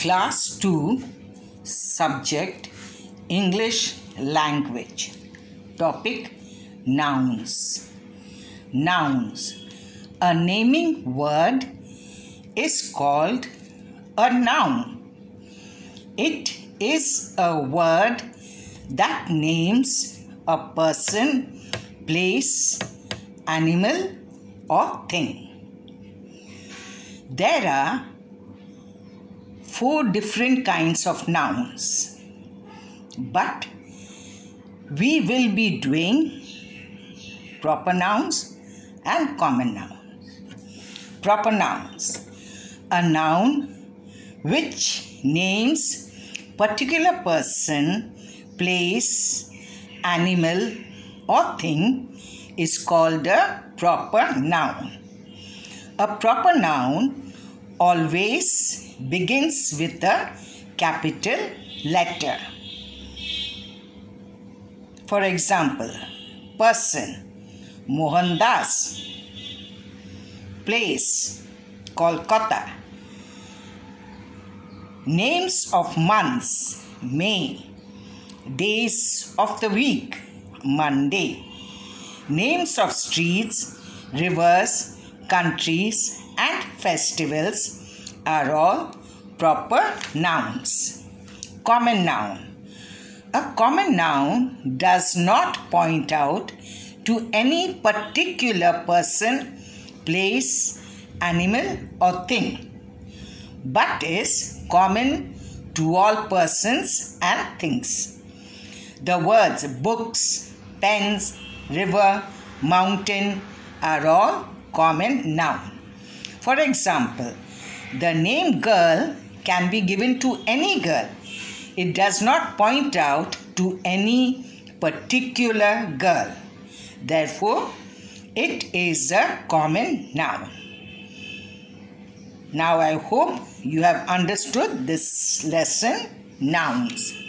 Class 2, Subject English Language. Topic Nouns. Nouns. A naming word is called a noun. It is a word that names a person, place, animal, or thing. There are 4 different kinds of nouns, but we will be doing proper nouns and common nouns. Proper nouns. A noun which names particular person, place, animal or thing is called a proper noun. A proper noun always begins with a capital letter. For example, person, Mohandas. Place, Kolkata. Names of months, May. Days of the week, Monday. Names of streets, rivers, countries and festivals are all proper nouns. Common noun. A common noun does not point out to any particular person, place, animal or thing, but is common to all persons and things. The words books, pens, river, mountain are all common noun. For example, the name girl can be given to any girl. It does not point out to any particular girl. Therefore, it is a common noun. Now I hope you have understood this lesson, nouns.